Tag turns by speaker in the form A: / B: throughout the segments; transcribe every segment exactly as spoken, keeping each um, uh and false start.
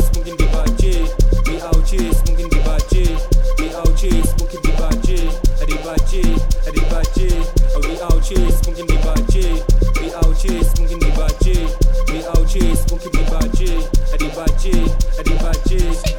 A: mungkin dibaca. We out chase, mungkin dibaca. We out chase, mungkin dibaca. Dibaca, dibaca. We out chase, mungkin dibaca. We out chase, mungkin dibaca. We out chase, mungkin dibaca. Dibaca, dibaca.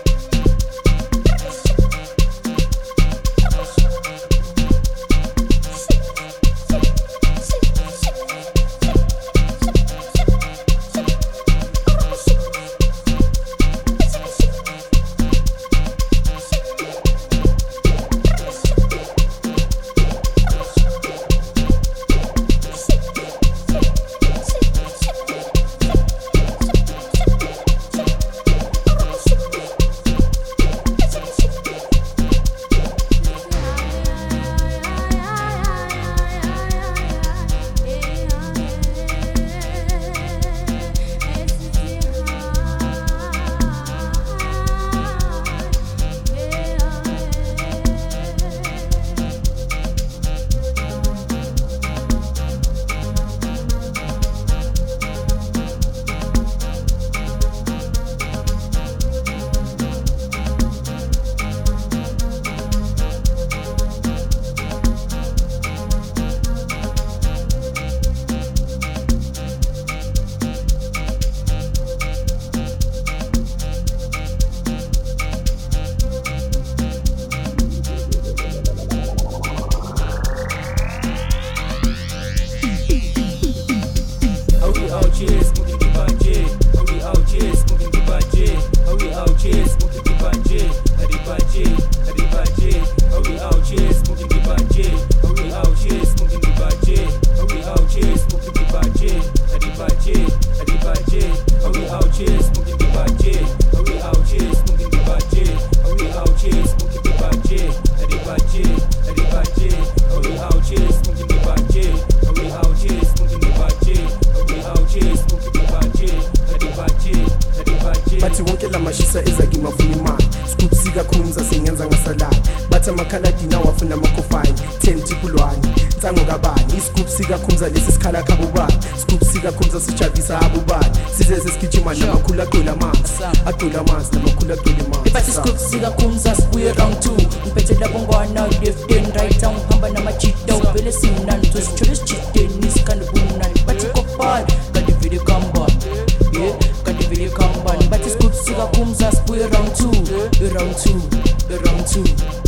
A: Chase, mungkin dibaca. We out chase, mungkin dibaca. We out chase, mungkin dibaca. Dibaca, dibaca. We out chase, mungkin dibaca. We out chase, mungkin dibaca. We out chase, mungkin dibaca. Dibaca, dibaca. We out chase, mungkin dibaca. We out chase, mungkin dibaca. We out chase, mungkin dibaca. Dibaca, dibaca. We out chase, mungkin dibaca. We out chase, mungkin dibaca.
B: bathi wonke la mashisa ezake mafuna imali scoop sika khumza singenza ngasalala bathi amakhaladi nawo afuna amakofine ten tipulwane nsango kabani iscoop sika khumza lesi sikhala kabubani scoop sika khumza sijabisa abubani size sesigijima namakhulu aqola amanzi aqola amanzi namakhulu aqola amanzi
C: bathi scoop sika khumza sibuye round two ngiphethe lapho ngwana left and right ngihamba namajita uvele simnandi sisithole sijiteni isikande bunani bathi kopani kanti vele kamba yeah kanti vele kamba bathi scoop sika khumza sibuye round two round two round two